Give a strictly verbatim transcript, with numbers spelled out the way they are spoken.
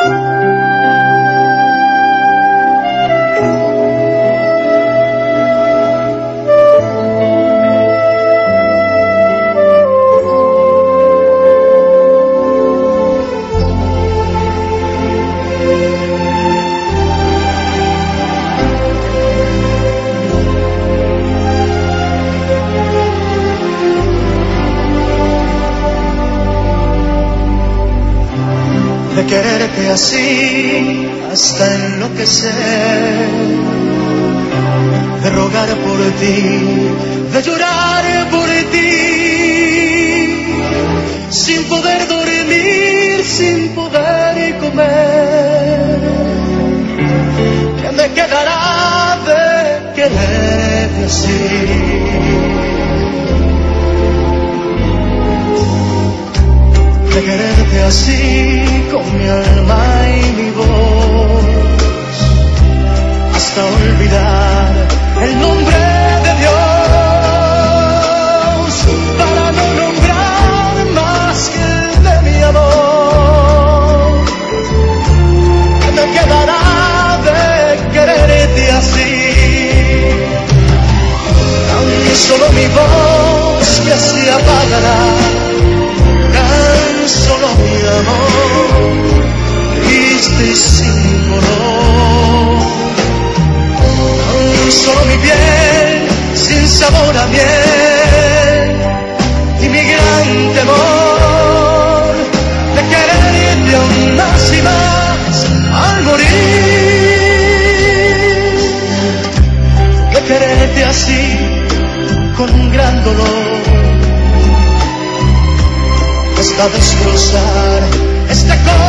De quererte así hasta enloquecer, de rogar por ti, de llorar por ti, sin poder dormir, sin poder comer. ¿Qué me quedará de quererte así? De quererte así con mi alma y mi voz, hasta olvidar el nombre de Dios, para no nombrar más que el de mi amor. ¿Qué me quedará de quererte así? Tan solo mi voz que se apagará, tan solo mi amor, triste y sin color. Tan solo mi piel sin sabor a miel, y mi gran temor de quererte aún más y más al morir. De quererte así con un gran dolor, hasta destrozar este corazón.